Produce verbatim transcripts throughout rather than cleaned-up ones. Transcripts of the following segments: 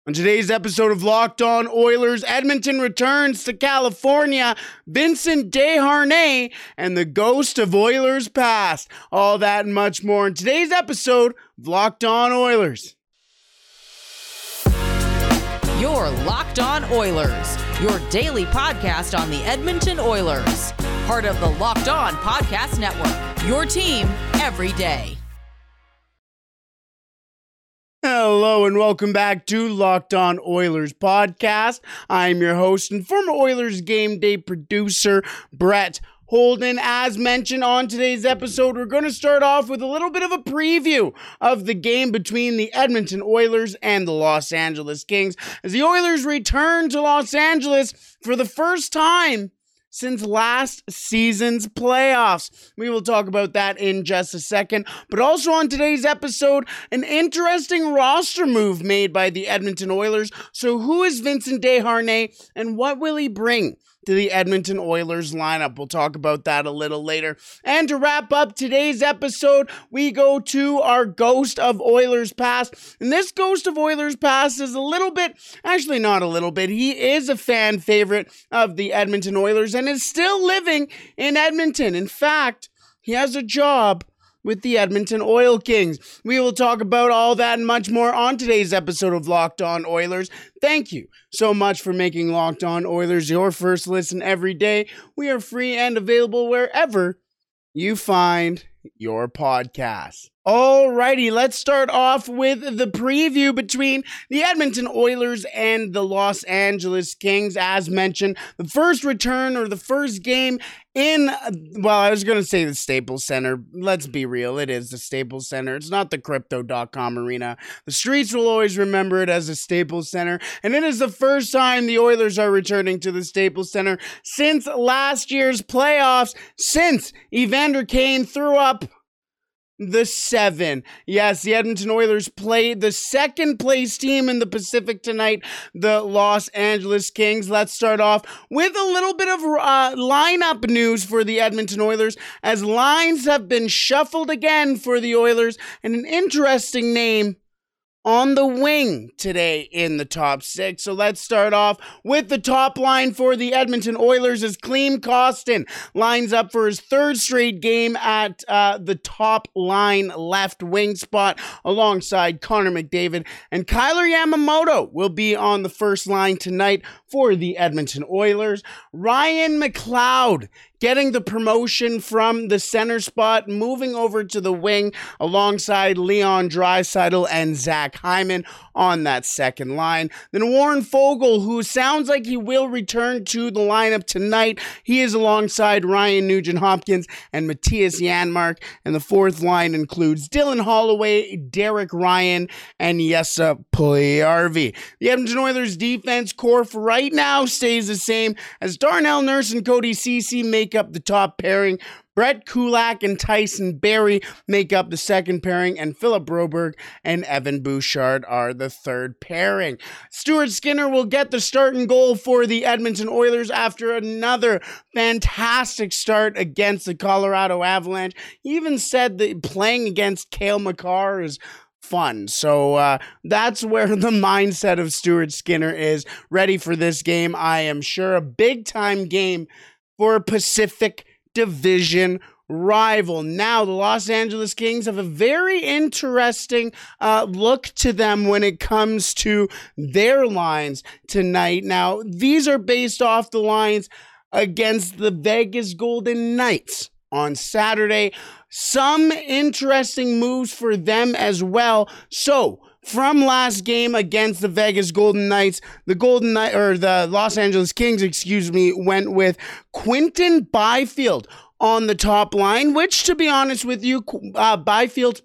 On today's episode of Locked On Oilers, Edmonton returns to California, Vincent Desharnais, and the ghost of Oilers past. All that and much more in today's episode of Locked On Oilers. You're Locked On Oilers, your daily podcast on the Edmonton Oilers. Part of the Locked On Podcast Network, your team every day. Hello and welcome back to Locked On Oilers podcast. I'm your host and former Oilers game day producer, Brett Holden. As mentioned on today's episode, we're going to start off with a little bit of a preview of the game between the Edmonton Oilers and the Los Angeles Kings, as the Oilers return to Los Angeles for the first time since last season's playoffs. We will talk about that in just a second. But also on today's episode, an interesting roster move made by the Edmonton Oilers. So who is Vincent Desharnais and what will he bring to the Edmonton Oilers lineup? We'll talk about that a little later. And to wrap up today's episode, we go to our Ghost of Oilers Past. And this Ghost of Oilers Past is a little bit, actually not a little bit, he is a fan favorite of the Edmonton Oilers and is still living in Edmonton. In fact, he has a job with the Edmonton Oil Kings. We will talk about all that and much more on today's episode of Locked On Oilers. Thank you so much for making Locked On Oilers your first listen every day. We are free and available wherever you find your podcasts. Alrighty, let's start off with the preview between the Edmonton Oilers and the Los Angeles Kings. As mentioned, the first return or the first game in, well, I was going to say the Staples Center. Let's be real, it is the Staples Center. It's not the Crypto dot com arena. The streets will always remember it as the Staples Center, and it is the first time the Oilers are returning to the Staples Center since last year's playoffs, since Evander Kane threw up the seven. Yes, the Edmonton Oilers played the second place team in the Pacific tonight, the Los Angeles Kings. Let's start off with a little bit of uh, lineup news for the Edmonton Oilers, as lines have been shuffled again for the Oilers, and an interesting name on the wing today in the top six. So let's start off with the top line for the Edmonton Oilers, as Klim Kostin lines up for his third straight game at uh, the top line left wing spot alongside Connor McDavid, and Kailer Yamamoto will be on the first line tonight for the Edmonton Oilers. Ryan McLeod getting the promotion from the center spot, moving over to the wing alongside Leon Draisaitl and Zach Hyman on that second line. Then Warren Foegele, who sounds like he will return to the lineup tonight. He is alongside Ryan Nugent-Hopkins and Matthias Janmark. And the fourth line includes Dylan Holloway, Derek Ryan, and Jesse Puljujarvi. The Edmonton Oilers defense core for right now stays the same, as Darnell Nurse and Cody Ceci make up the top pairing. Brett Kulak and Tyson Barrie make up the second pairing, and Philip Broberg and Evan Bouchard are the third pairing. Stuart Skinner will get the starting goal for the Edmonton Oilers after another fantastic start against the Colorado Avalanche. He even said that playing against Cale Makar is fun. So uh, that's where the mindset of Stuart Skinner is, ready for this game. I am sure a big time game for a Pacific Division rival. Now, the Los Angeles Kings have a very interesting uh, look to them when it comes to their lines tonight. Now, these are based off the lines against the Vegas Golden Knights on Saturday. Some interesting moves for them as well. So, from last game against the Vegas Golden Knights, the Golden Knight or the Los Angeles Kings, excuse me, went with Quinton Byfield on the top line, which, to be honest with you, uh, Byfield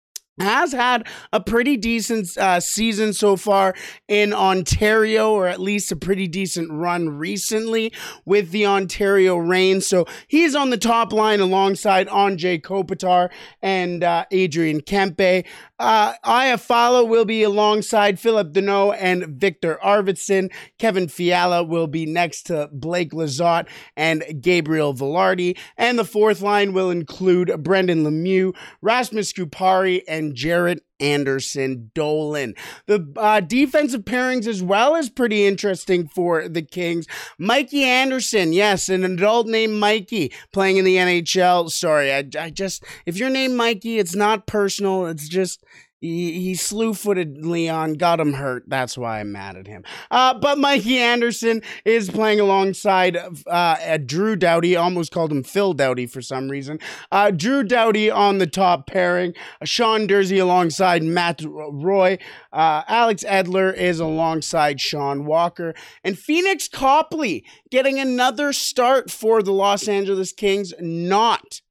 has had a pretty decent uh, season so far in Ontario, or at least a pretty decent run recently with the Ontario Reign. So he's on the top line alongside Anze Kopitar and uh, Adrian Kempe. Uh, Iafallo will be alongside Philip Deneau and Victor Arvidsson. Kevin Fiala will be next to Blake Lizotte and Gabriel Velarde. And the fourth line will include Brendan Lemieux, Rasmus Kupari, and and Jarrett Anderson Dolan. The uh, defensive pairings as well is pretty interesting for the Kings. Mikey Anderson, yes, an adult named Mikey playing in the N H L. Sorry, I, I just, if you're named Mikey, it's not personal. It's just, He, he slew-footed Leon, got him hurt. That's why I'm mad at him. Uh, but Mikey Anderson is playing alongside uh, Drew Doughty. Almost called him Phil Doughty for some reason. Uh, Drew Doughty on the top pairing. Uh, Sean Dursey alongside Matt Roy. Uh, Alex Edler is alongside Sean Walker. And Phoenix Copley getting another start for the Los Angeles Kings. Not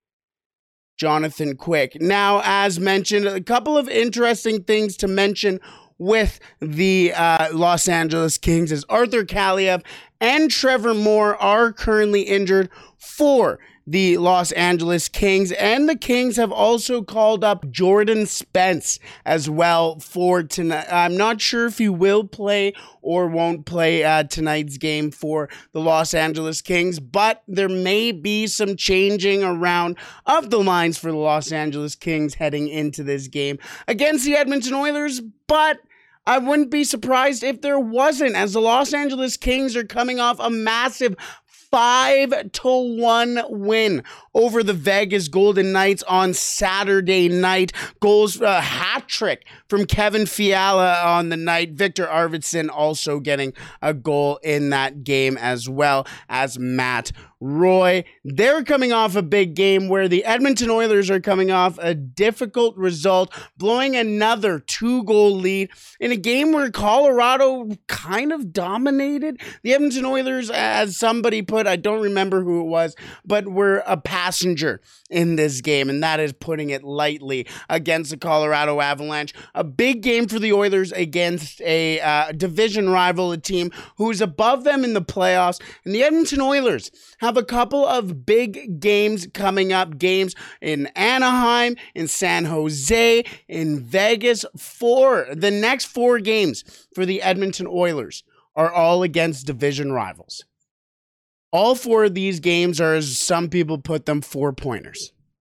Jonathan Quick. Now, as mentioned, a couple of interesting things to mention with the uh, Los Angeles Kings is Arthur Kaliev and Trevor Moore are currently injured for the Los Angeles Kings, and the Kings have also called up Jordan Spence as well for tonight. I'm not sure if he will play or won't play uh, tonight's game for the Los Angeles Kings, but there may be some changing around of the lines for the Los Angeles Kings heading into this game against the Edmonton Oilers, but I wouldn't be surprised if there wasn't, as the Los Angeles Kings are coming off a massive five to one win over the Vegas Golden Knights on Saturday night. Goals, uh, hat trick from Kevin Fiala on the night. Victor Arvidsson also getting a goal in that game, as well as Matt Roy. They're coming off a big game where the Edmonton Oilers are coming off a difficult result, blowing another two-goal lead in a game where Colorado kind of dominated. The Edmonton Oilers, as somebody put, I don't remember who it was, but were a passenger in this game, and that is putting it lightly against the Colorado Avalanche. A big game for the Oilers against a uh, division rival, a team who's above them in the playoffs, and the Edmonton Oilers have a couple of big games coming up, games in Anaheim, in San Jose, in Vegas. Four, the next four games for the Edmonton Oilers are all against division rivals. All four of these games are, as some people put them, four-pointers.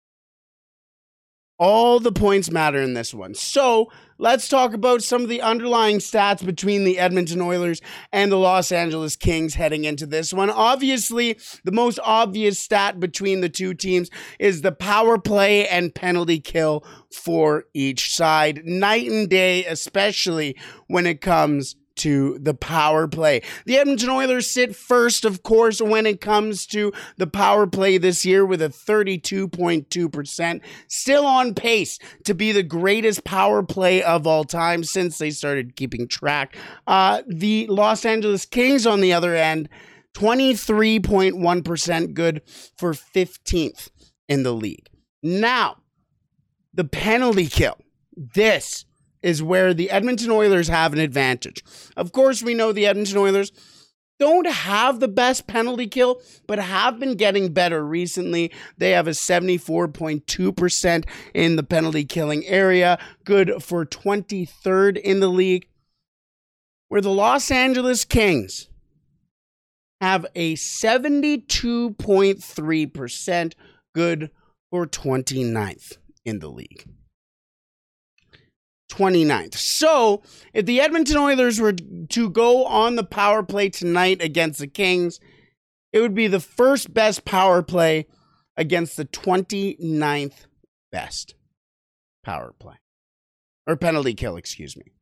All the points matter in this one. So let's talk about some of the underlying stats between the Edmonton Oilers and the Los Angeles Kings heading into this one. Obviously, the most obvious stat between the two teams is the power play and penalty kill for each side. Night and day, especially when it comes to the power play. The Edmonton Oilers sit first, of course, when it comes to the power play this year with a thirty-two point two percent. Still on pace to be the greatest power play of all time since they started keeping track. Uh, the Los Angeles Kings, on the other end, twenty-three point one percent, good for fifteenth in the league. Now, the penalty kill. This is where the Edmonton Oilers have an advantage. Of course, we know the Edmonton Oilers don't have the best penalty kill, but have been getting better recently. They have a seventy-four point two percent in the penalty killing area, good for twenty-third in the league, where the Los Angeles Kings have a seventy-two point three percent, good for twenty-ninth in the league. twenty-ninth. So, if the Edmonton Oilers were to go on the power play tonight against the Kings, it would be the first best power play against the twenty-ninth best power play. Or penalty kill, excuse me.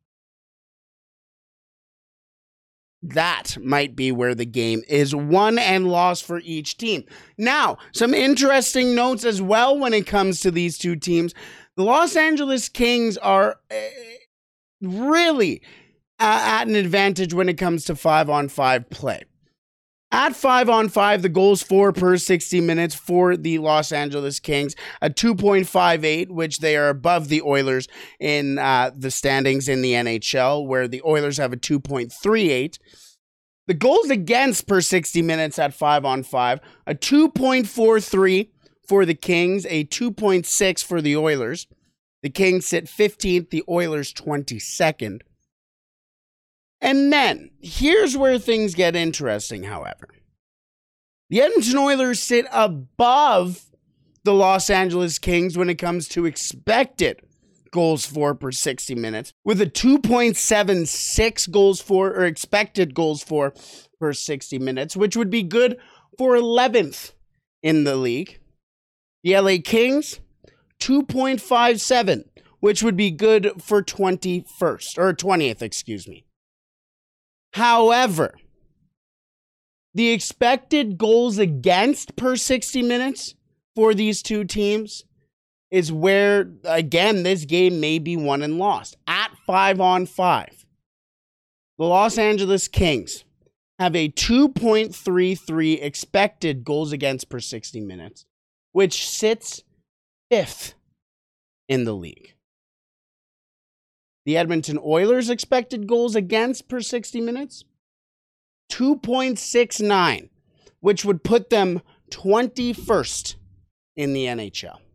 That might be where the game is won and lost for each team. Now, some interesting notes as well when it comes to these two teams. The Los Angeles Kings are uh, really uh, at an advantage when it comes to five-on-five play. At five-on-five, the goals for per sixty minutes for the Los Angeles Kings, a two point five eight, which they are above the Oilers in uh, the standings in the N H L, where the Oilers have a two point three eight. The goals against per sixty minutes at five-on-five, a two point four three for the Kings, a two point six for the Oilers. The Kings sit fifteenth, the Oilers twenty-second. And then, here's where things get interesting, however. The Edmonton Oilers sit above the Los Angeles Kings when it comes to expected goals for per sixty minutes, with a two point seven six goals for or expected goals for per sixty minutes, which would be good for eleventh in the league. The L A Kings, two point five seven, which would be good for twenty-first or twentieth, excuse me. However, the expected goals against per sixty minutes for these two teams is where, again, this game may be won and lost. At five on five, the Los Angeles Kings have a two point three three expected goals against per sixty minutes, which sits fifth in the league. The Edmonton Oilers' expected goals against per sixty minutes, two point six nine, which would put them twenty-first in the N H L.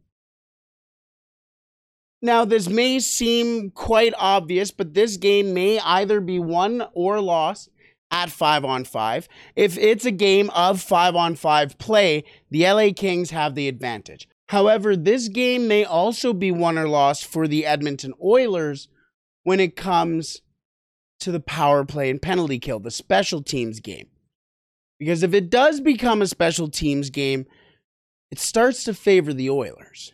Now, this may seem quite obvious, but this game may either be won or lost at five on five. If it's a game of five on five play, the L A Kings have the advantage. However, this game may also be won or lost for the Edmonton Oilers when it comes to the power play and penalty kill, the special teams game. Because if it does become a special teams game, it starts to favor the Oilers.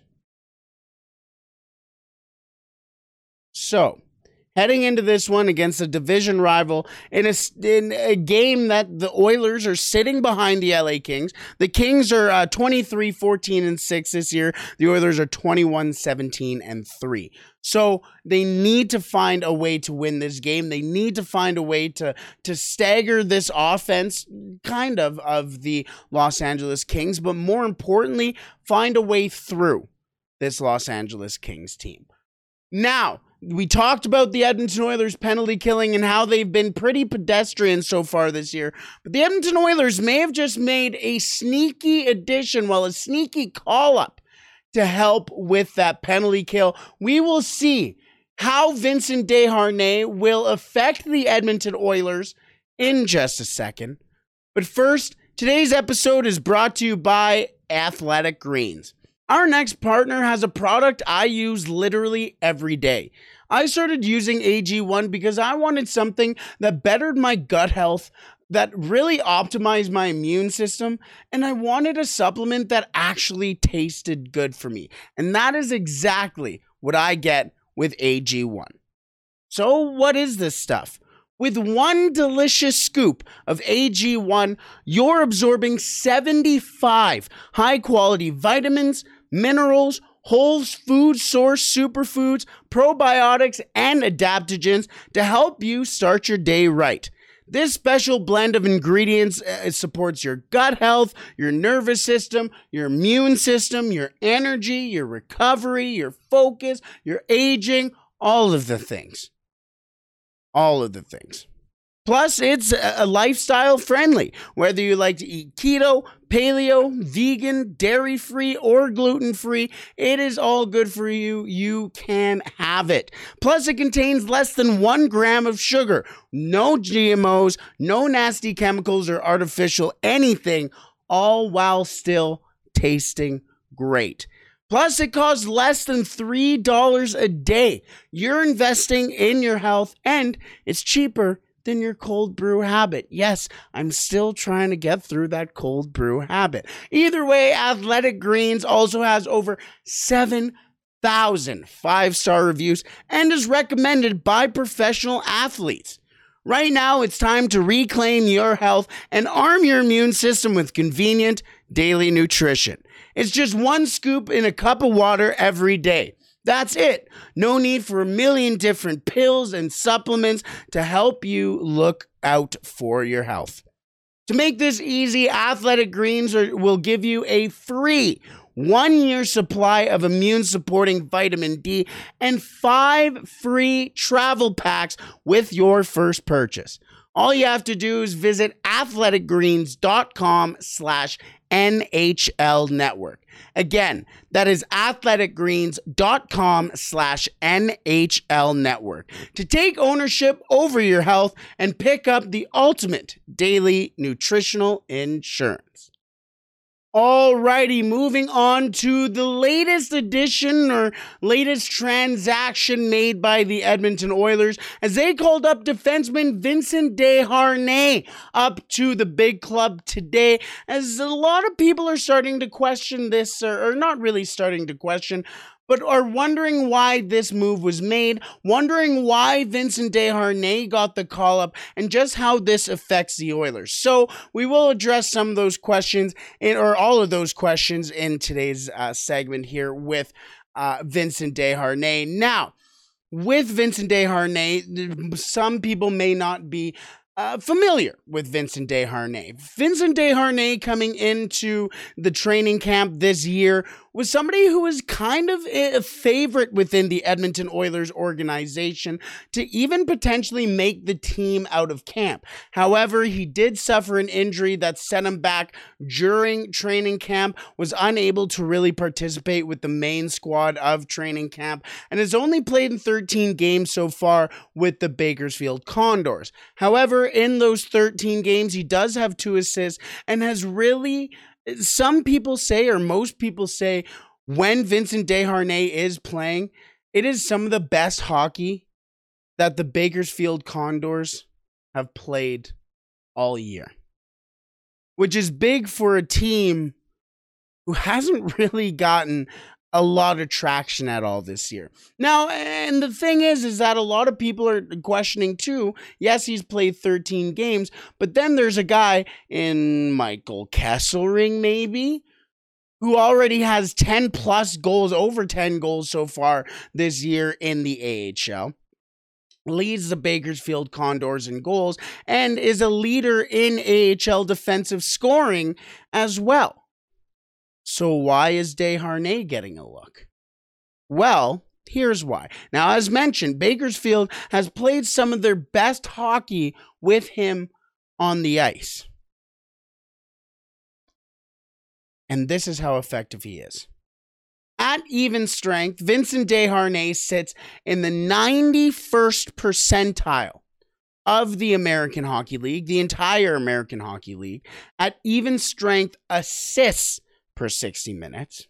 So, heading into this one against a division rival in a, in a game that the Oilers are sitting behind the L A Kings. The Kings are uh, twenty-three, fourteen, and six this year. The Oilers are twenty-one, seventeen, and three. So they need to find a way to win this game. They need to find a way to, to stagger this offense, kind of, of the Los Angeles Kings, but more importantly, find a way through this Los Angeles Kings team. Now, we talked about the Edmonton Oilers penalty killing and how they've been pretty pedestrian so far this year. But the Edmonton Oilers may have just made a sneaky addition, well, a sneaky call-up to help with that penalty kill. We will see how Vincent Desharnais will affect the Edmonton Oilers in just a second. But first, today's episode is brought to you by Athletic Greens. Our next partner has a product I use literally every day. I started using A G one because I wanted something that bettered my gut health, that really optimized my immune system, and I wanted a supplement that actually tasted good for me. And that is exactly what I get with A G one. So what is this stuff? With one delicious scoop of A G one, you're absorbing seventy-five high-quality vitamins, minerals, whole food source superfoods, probiotics, and adaptogens to help you start your day right. This special blend of ingredients uh, supports your gut health, your nervous system, your immune system, your energy, your recovery, your focus, your aging, all of the things. All of the things. Plus, it's a lifestyle friendly. Whether you like to eat keto, paleo, vegan, dairy-free, or gluten-free, it is all good for you. You can have it. Plus, it contains less than one gram of sugar. No G M Os, no nasty chemicals or artificial anything, all while still tasting great. Plus, it costs less than three dollars a day. You're investing in your health, and it's cheaper than your cold brew habit. Yes, I'm still trying to get through that cold brew habit. Either way, Athletic Greens also has over seven thousand five-star reviews and is recommended by professional athletes. Right now, it's time to reclaim your health and arm your immune system with convenient daily nutrition. It's just one scoop in a cup of water every day. That's it. No need for a million different pills and supplements to help you look out for your health. To make this easy, Athletic Greens are, will give you a free one-year supply of immune-supporting vitamin D and five free travel packs with your first purchase. All you have to do is visit athleticgreens.com slash NHL Network. Again, that is athleticgreens.com slash NHL Network to take ownership over your health and pick up the ultimate daily nutritional insurance. Alrighty, moving on to the latest addition or latest transaction made by the Edmonton Oilers as they called up defenseman Vincent Desharnais up to the big club today, as a lot of people are starting to question this, or, or not really starting to question, but are wondering why this move was made, wondering why Vincent Desharnais got the call-up, and just how this affects the Oilers. So we will address some of those questions, in, or all of those questions in today's uh, segment here with uh, Vincent Desharnais. Now, with Vincent Desharnais, some people may not be Uh, familiar with Vincent Desharnais. Vincent Desharnais coming into the training camp this year was somebody who was kind of a favorite within the Edmonton Oilers organization to even potentially make the team out of camp. However, he did suffer an injury that set him back during training camp, was unable to really participate with the main squad of training camp, and has only played in thirteen games so far with the Bakersfield Condors. However, in those thirteen games, he does have two assists and has really, some people say, or most people say, when Vincent Desharnais is playing, it is some of the best hockey that the Bakersfield Condors have played all year, which is big for a team who hasn't really gotten a lot of traction at all this year. Now, and the thing is, is that a lot of people are questioning too. Yes, he's played thirteen games, but then there's a guy in Michael Kesselring, maybe, who already has ten plus goals, over ten goals so far this year in the A H L. Leads the Bakersfield Condors in goals and is a leader in A H L defensive scoring as well. So why is Desharnais getting a look? Well, here's why. Now, as mentioned, Bakersfield has played some of their best hockey with him on the ice. And this is how effective he is. At even strength, Vincent Desharnais sits in the ninety-first percentile of the American Hockey League, the entire American Hockey League, at even strength assists per sixty minutes,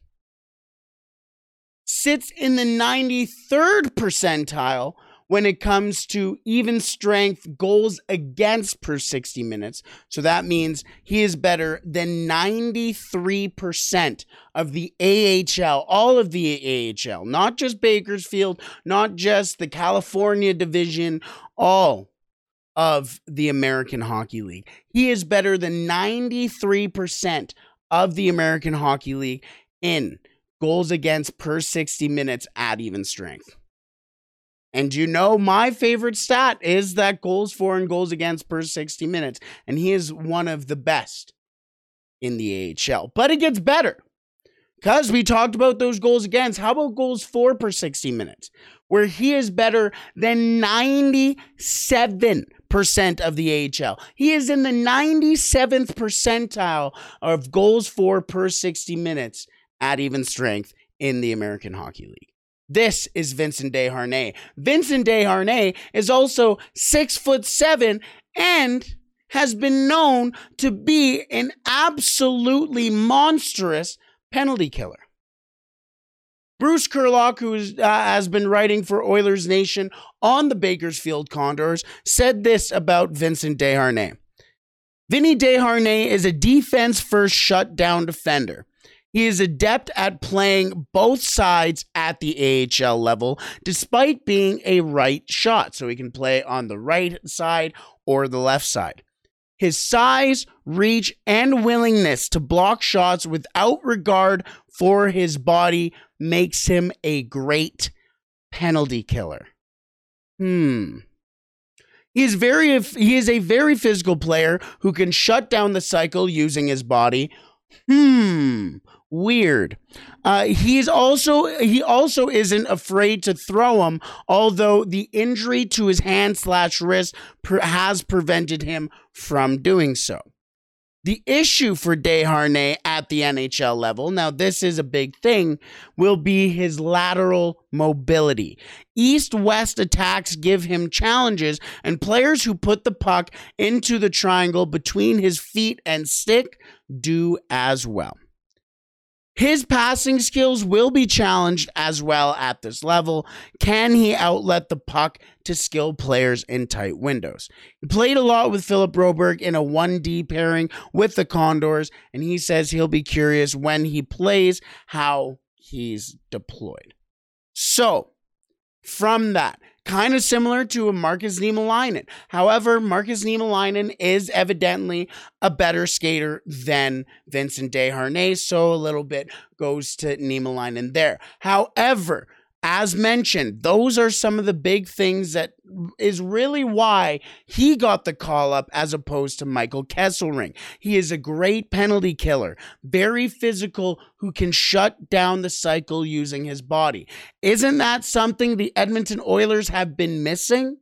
sits in the ninety-third percentile when it comes to even strength goals against per sixty minutes. So that means he is better than ninety-three percent of the A H L, all of the A H L, not just Bakersfield, not just the California division, all of the American Hockey League. He is better than ninety-three percent of the American Hockey League in goals against per sixty minutes at even strength. And you know, my favorite stat is that goals for and goals against per sixty minutes. And he is one of the best in the A H L. But it gets better, because we talked about those goals against. How about goals for per sixty minutes, where he is better than ninety-seven percent of the A H L. He is in the ninety-seventh percentile of goals for per sixty minutes at even strength in the American Hockey League. This is Vincent Desharnais. Vincent Desharnais is also six foot seven and has been known to be an absolutely monstrous penalty killer. Bruce Kurlock, who is, uh, has been writing for Oilers Nation on the Bakersfield Condors, said this about Vincent Desharnais. Vinny Desharnais is a defense-first shutdown defender. He is adept at playing both sides at the A H L level, despite being a right shot, so he can play on the right side or the left side. His size, reach, and willingness to block shots without regard for his body makes him a great penalty killer. Hmm. He is very he is a very physical player who can shut down the cycle using his body. Hmm. Weird. Uh, he's also he also isn't afraid to throw him, although the injury to his hand slash wrist per, has prevented him from doing so. The issue for Desharnais at the N H L level, now this is a big thing, will be his lateral mobility. East-west attacks give him challenges, and players who put the puck into the triangle between his feet and stick do as well. His passing skills will be challenged as well at this level. Can he outlet the puck to skilled players in tight windows? He played a lot with Philip Broberg in a one D pairing with the Condors, and he says he'll be curious when he plays how he's deployed. So, from that, kind of similar to a Markus Niemelainen. However, Markus Niemelainen is evidently a better skater than Vincent Desharnais, so a little bit goes to Niemelainen there. However, as mentioned, those are some of the big things that is really why he got the call up as opposed to Michael Kesselring. He is a great penalty killer, very physical, who can shut down the cycle using his body. Isn't that something the Edmonton Oilers have been missing?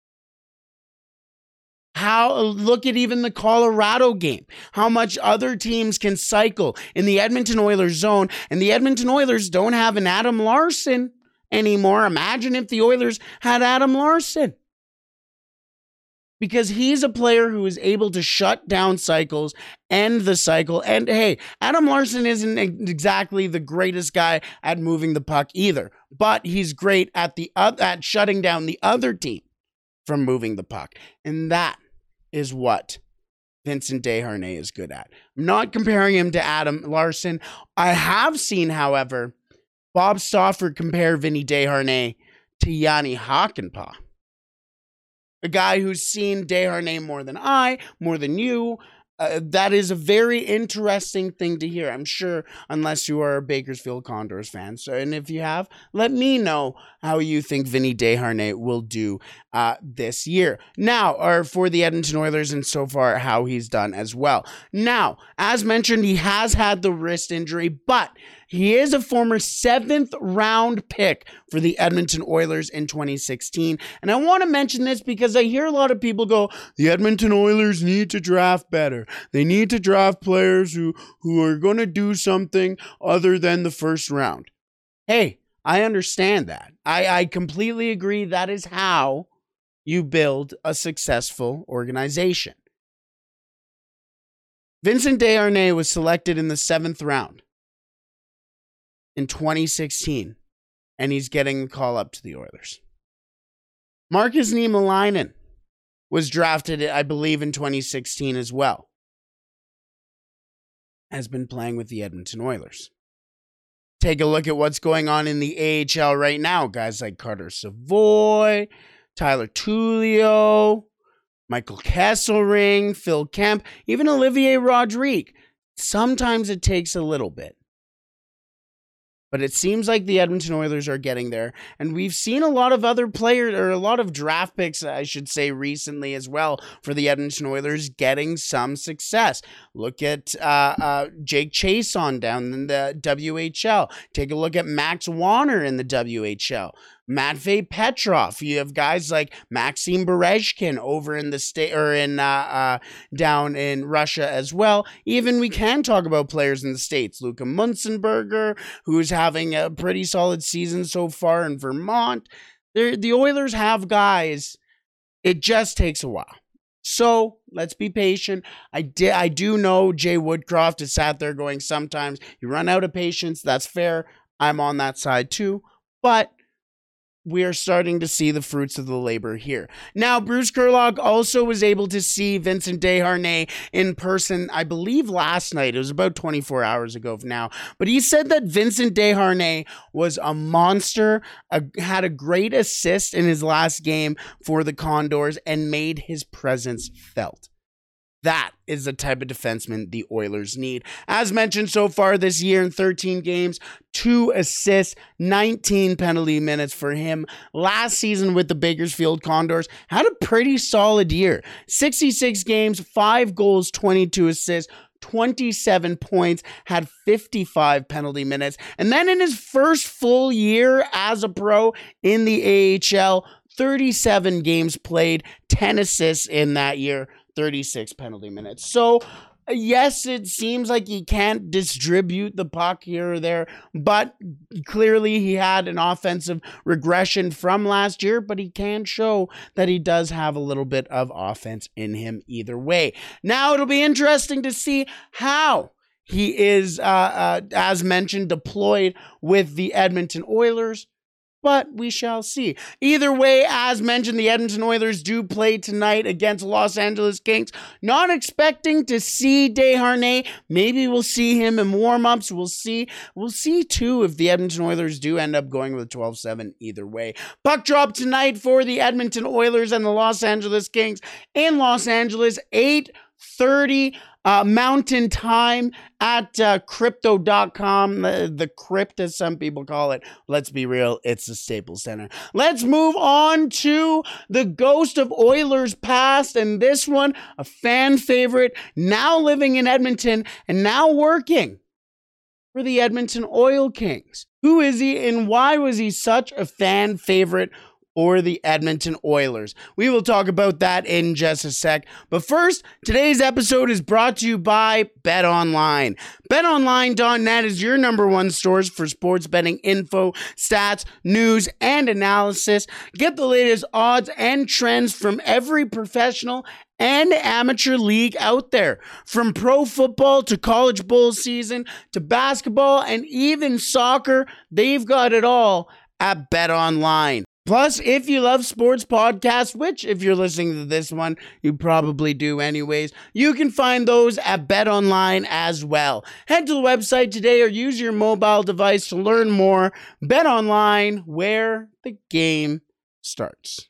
How, look at even the Colorado game, how much other teams can cycle in the Edmonton Oilers zone, and the Edmonton Oilers don't have an Adam Larsson anymore. Imagine if the Oilers had Adam Larsson. Because he's a player who is able to shut down cycles, end the cycle. And hey, Adam Larsson isn't exactly the greatest guy at moving the puck either, but he's great at the uh, at shutting down the other team from moving the puck. And that is what Vincent Desharnais is good at. I'm not comparing him to Adam Larsson. I have seen, however, Bob Stauffer compare Vinny Desharnais to Jani Hakanpää. A guy who's seen Desharnais more than I, more than you. Uh, that is a very interesting thing to hear, I'm sure, unless you are a Bakersfield Condors fan. So, and if you have, let me know how you think Vinny Desharnais will do uh, this year. Now, or for the Edmonton Oilers, and so far how he's done as well. Now, as mentioned, he has had the wrist injury, but he is a former seventh round pick for the Edmonton Oilers in twenty sixteen. And I want to mention this because I hear a lot of people go, the Edmonton Oilers need to draft better. They need to draft players who, who are going to do something other than the first round. Hey, I understand that. I, I completely agree. That is how you build a successful organization. Vincent Desharnais was selected in the seventh round in twenty sixteen, and he's getting the call up to the Oilers. Markus Niemelainen was drafted, I believe, in twenty sixteen as well. Has been playing with the Edmonton Oilers. Take a look at what's going on in the A H L right now. Guys like Carter Savoy, Tyler Tullio, Michael Kesselring, Phil Kemp, even Olivier Rodrigue. Sometimes it takes a little bit. But it seems like the Edmonton Oilers are getting there. And we've seen a lot of other players, or a lot of draft picks, I should say, recently as well, for the Edmonton Oilers getting some success. Look at uh, uh, Jake Chason down in the W H L. Take a look at Max Warner in the W H L. Matvei Petrov. You have guys like Maxim Berezhkin over in the state, or in uh, uh, down in Russia as well. Even we can talk about players in the States. Luka Munzenberger, who's having a pretty solid season so far in Vermont. They're, the Oilers have guys. It just takes a while. So let's be patient. I did. I do know Jay Woodcroft is sat there going, sometimes you run out of patience. That's fair. I'm on that side too. But we are starting to see the fruits of the labor here. Now, Bruce Kurlock also was able to see Vincent Desharnais in person, I believe last night. It was about twenty-four hours ago now. But he said that Vincent Desharnais was a monster, a, had a great assist in his last game for the Condors, and made his presence felt. That is the type of defenseman the Oilers need. As mentioned so far this year in thirteen games, two assists, nineteen penalty minutes for him. Last season with the Bakersfield Condors, had a pretty solid year. sixty-six games, five goals, twenty-two assists, twenty-seven points, had fifty-five penalty minutes. And then in his first full year as a pro in the A H L, thirty-seven games played, ten assists in that year, thirty-six penalty minutes. So, yes, it seems like he can't distribute the puck here or there, but clearly he had an offensive regression from last year, but he can show that he does have a little bit of offense in him either way. Now, it'll be interesting to see how he is, uh, uh, as mentioned, deployed with the Edmonton Oilers. But we shall see. Either way, as mentioned, the Edmonton Oilers do play tonight against Los Angeles Kings. Not expecting to see Desharnais. Maybe we'll see him in warm-ups. We'll see. We'll see, too, if the Edmonton Oilers do end up going with twelve seven either way. Puck drop tonight for the Edmonton Oilers and the Los Angeles Kings in Los Angeles, eight thirty Uh, Mountain Time at uh, crypto dot com, the, the crypt as some people call it. Let's be real, it's the Staples Center. Let's move on to the Ghost of Oilers Past, and this one, a fan favorite, now living in Edmonton and now working for the Edmonton Oil Kings. Who is he and why was he such a fan favorite or the Edmonton Oilers? We will talk about that in just a sec. But first, today's episode is brought to you by BetOnline. bet online dot net is your number one source for sports betting info, stats, news, and analysis. Get the latest odds and trends from every professional and amateur league out there. From pro football to college bowl season to basketball and even soccer, they've got it all at BetOnline. Plus, if you love sports podcasts, which if you're listening to this one, you probably do anyways, you can find those at BetOnline as well. Head to the website today or use your mobile device to learn more. BetOnline, where the game starts.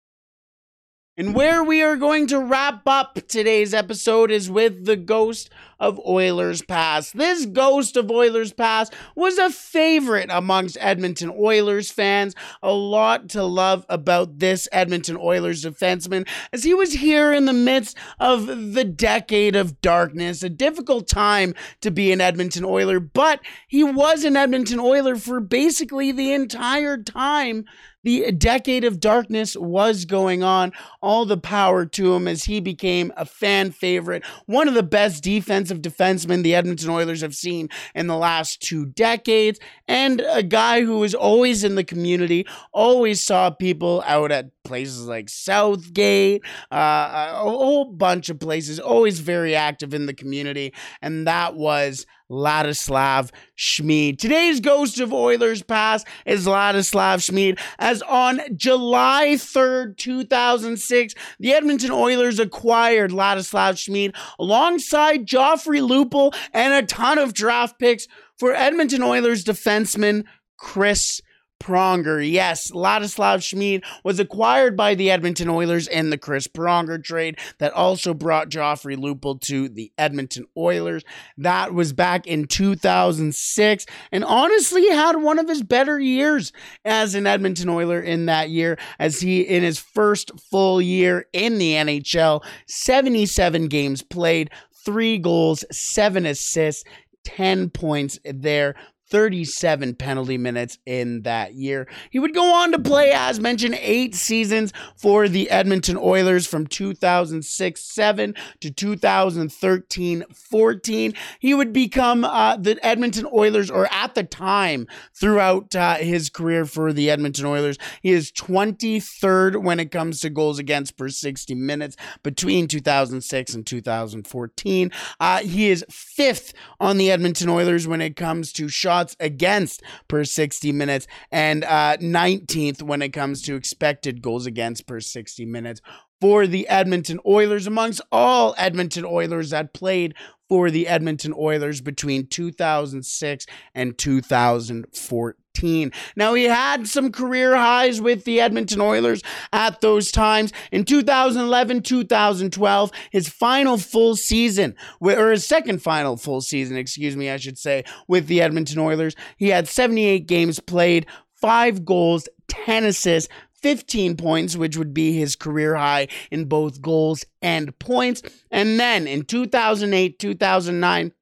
And where we are going to wrap up today's episode is with the Ghost of Oilers Past. This Ghost of Oilers Past was a favorite amongst Edmonton Oilers fans. A lot to love about this Edmonton Oilers defenseman, as he was here in the midst of the decade of darkness, a difficult time to be an Edmonton Oiler, but he was an Edmonton Oiler for basically the entire time the decade of darkness was going on. All the power to him as he became a fan favorite, one of the best defensive defensemen the Edmonton Oilers have seen in the last two decades, and a guy who was always in the community, always saw people out at places like Southgate, uh, a whole bunch of places, always very active in the community, and that was Ladislav Smid. Today's Ghost of Oilers Past is Ladislav Smid, as on July third, two thousand six, the Edmonton Oilers acquired Ladislav Smid alongside Joffrey Lupul and a ton of draft picks for Edmonton Oilers defenseman Chris Pronger. Yes, Ladislav Smid was acquired by the Edmonton Oilers in the Chris Pronger trade that also brought Joffrey Lupul to the Edmonton Oilers. That was back in two thousand six, and honestly had one of his better years as an Edmonton Oiler in that year, as he, in his first full year in the N H L, seventy-seven games played, three goals, seven assists, ten points there, thirty-seven penalty minutes in that year. He would go on to play, as mentioned, eight seasons for the Edmonton Oilers from two thousand six seven to two thousand thirteen fourteen. He would become uh, the Edmonton Oilers, or at the time, throughout uh, his career for the Edmonton Oilers, he is twenty-third when it comes to goals against per sixty minutes between two thousand six and two thousand fourteen. Uh, he is fifth on the Edmonton Oilers when it comes to shots against per sixty minutes, and uh, nineteenth when it comes to expected goals against per sixty minutes for the Edmonton Oilers, amongst all Edmonton Oilers that played for the Edmonton Oilers between two thousand six and two thousand fourteen. Now, he had some career highs with the Edmonton Oilers at those times. In two thousand eleven, two thousand twelve, his final full season, or his second final full season, excuse me, I should say, with the Edmonton Oilers, he had seventy-eight games played, five goals, ten assists, fifteen points, which would be his career high in both goals and points. And then in two thousand eight, two thousand nine,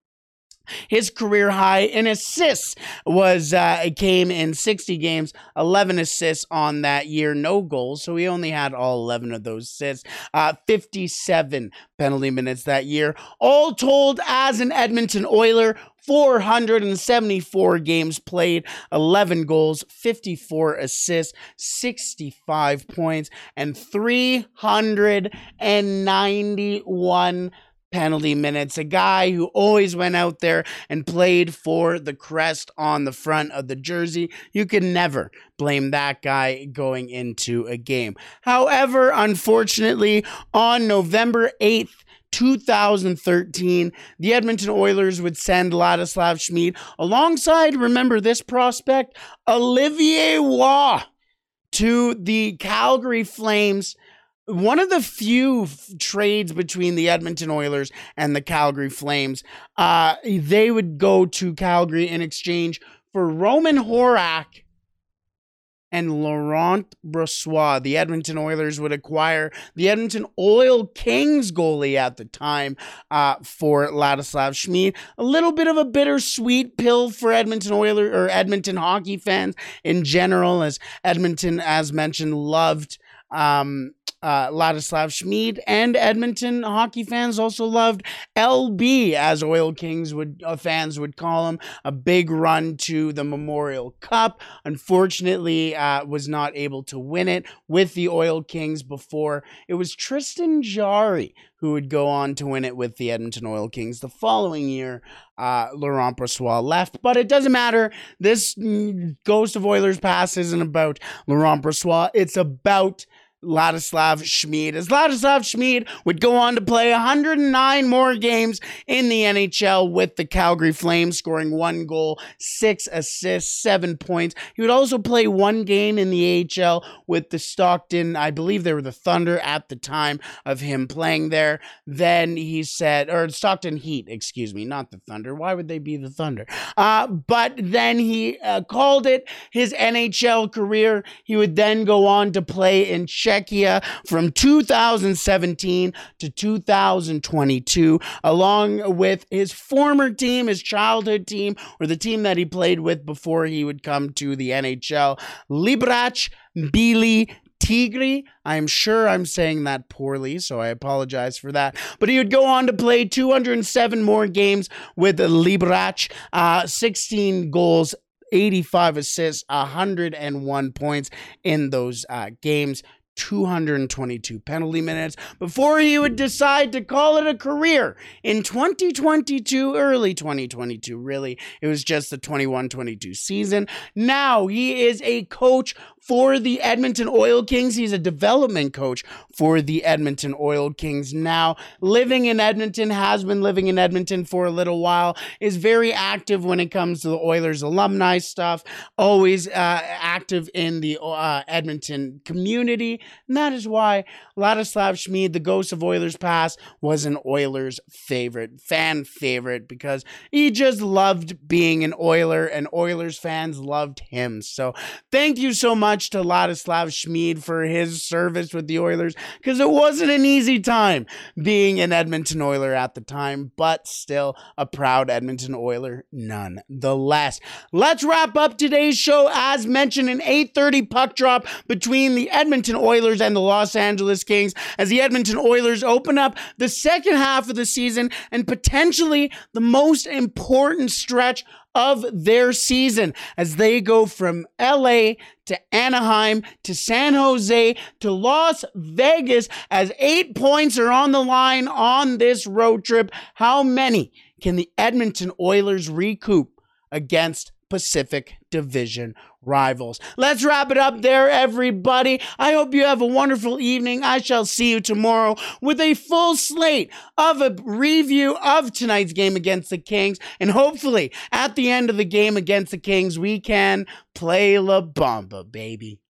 his career high in assists was uh, it came in sixty games, eleven assists on that year, no goals, so he only had all eleven of those assists, uh, fifty-seven penalty minutes that year. All told, as an Edmonton Oiler, four hundred seventy-four games played, eleven goals, fifty-four assists, sixty-five points, and three hundred ninety-one penalty minutes, a guy who always went out there and played for the crest on the front of the jersey. You can never blame that guy going into a game. However, unfortunately, on November eighth, two thousand thirteen, the Edmonton Oilers would send Ladislav Smid alongside, remember this prospect, Olivier Waugh, to the Calgary Flames. One of the few f- trades between the Edmonton Oilers and the Calgary Flames. Uh, they would go to Calgary in exchange for Roman Horak and Laurent Brossoit. The Edmonton Oilers would acquire the Edmonton Oil Kings goalie at the time uh, for Ladislav Smid. A little bit of a bittersweet pill for Edmonton Oilers or Edmonton hockey fans in general, as Edmonton, as mentioned, loved um, Uh, Ladislav Smid, and Edmonton hockey fans also loved L B, as Oil Kings would uh, fans would call him, a big run to the Memorial Cup. Unfortunately, uh, was not able to win it with the Oil Kings before. It was Tristan Jarry who would go on to win it with the Edmonton Oil Kings. The following year, uh, Laurent Brossoit left, but it doesn't matter. This mm, Ghost of Oilers Past isn't about Laurent Brossoit. It's about Ladislav Smid, as Ladislav Smid would go on to play one hundred nine more games in the N H L with the Calgary Flames, scoring one goal, six assists, seven points. He would also play one game in the A H L with the Stockton, I believe they were the Thunder at the time of him playing there. Then he said, or Stockton Heat, excuse me, not the Thunder. Why would they be the Thunder? Uh, but then he uh, called it his N H L career. He would then go on to play in Czechia from two thousand seventeen to two thousand twenty-two, along with his former team, his childhood team, or the team that he played with before he would come to the N H L, Librač Bílí Tigri. I'm sure I'm saying that poorly, so I apologize for that. But he would go on to play two hundred seven more games with Librač, uh, sixteen goals, eighty-five assists, one hundred one points in those uh, games, two hundred twenty-two penalty minutes, before he would decide to call it a career in twenty twenty-two, early twenty twenty-two, really. It was just the twenty-one twenty-two season. Now he is a coach for the Edmonton Oil Kings. He's a development coach for the Edmonton Oil Kings now. Living in Edmonton, has been living in Edmonton for a little while, is very active when it comes to the Oilers alumni stuff, always uh, active in the uh, Edmonton community. And that is why Ladislav Smid, the Ghost of Oilers Past, was an Oilers favorite, fan favorite, because he just loved being an Oiler, and Oilers fans loved him. So thank you so much to Ladislav Smid for his service with the Oilers, because it wasn't an easy time being an Edmonton Oiler at the time, but still a proud Edmonton Oiler nonetheless. Let's wrap up today's show. As mentioned, an eight thirty puck drop between the Edmonton Oilers and the Los Angeles Kings, as the Edmonton Oilers open up the second half of the season and potentially the most important stretch of their season, as they go from L A to Anaheim to San Jose to Las Vegas, as eight points are on the line on this road trip. How many can the Edmonton Oilers recoup against Pacific Division rivals? Let's wrap it up there, everybody. I hope you have a wonderful evening. I shall see you tomorrow with a full slate of a review of tonight's game against the Kings, and hopefully at the end of the game against the Kings, we can play La Bamba, baby.